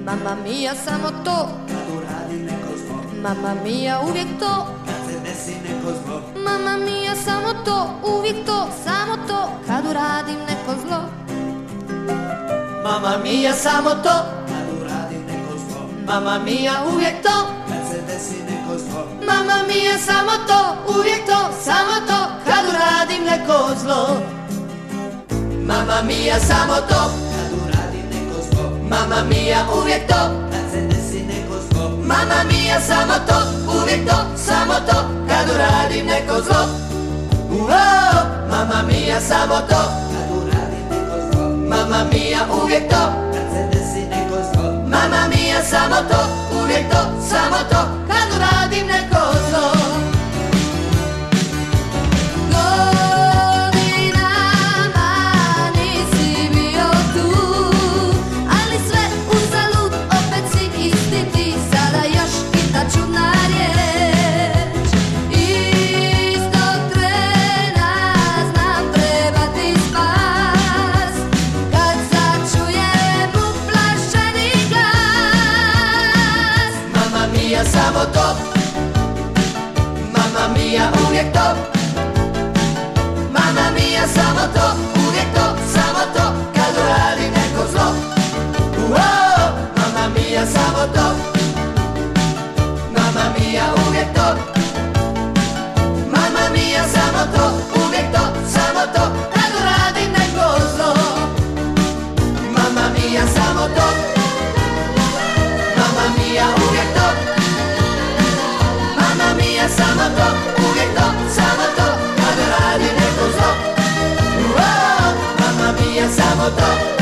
Mamma mia, samo to, kad uradi neko zlo. mamma mia, uvijek to, Kad se desi neko zlo. mamma mia, samo to, uvijek to, samo to, kad uradim neko zlo. Mamma mia, samo to, kad uradi neko zlo. Mamma mia, uvijek to, Kad se desi neko zlo. mamma mia, samo to, uvijek to, samo to, kad uradim neko zlo. Mamma mia, samo to, kad uradi neko zlo. Mamma mia, uvijek to, Kad se desi neko zlo. mamma mia, samo to, uvijek to, samo to, kad uradim neko zlo. Mamma mia, samo to, kad uradi neko zlo. Mamma mia, uvijek to, Kad se desi neko zlo. mamma mia, samo to, uvijek to, samo to, kad uradim neko zlo. Godinama nisi bio tu, ali sve uzalud, opet si isti ti, sada još i ta čudna riječ. Istog trena znam treba ti spas, kad začujem uplašeni glas. Mamma mia, samo to, Mamma mia, uvijek to, mamma mia, samo to, uvijek to, samo to, kad uradim neko zlo. Mamma mia, samo to, mamma mia, uvijek to, mamma mia, samo to, uvijek to, samo to, kad uradim neko zlo. Mamma mia, samo to, mamma mia, uvijek to, mamma mia, samo to, uvijek to, samo to, kad uradim neko zlo. Mamma mia, samo to.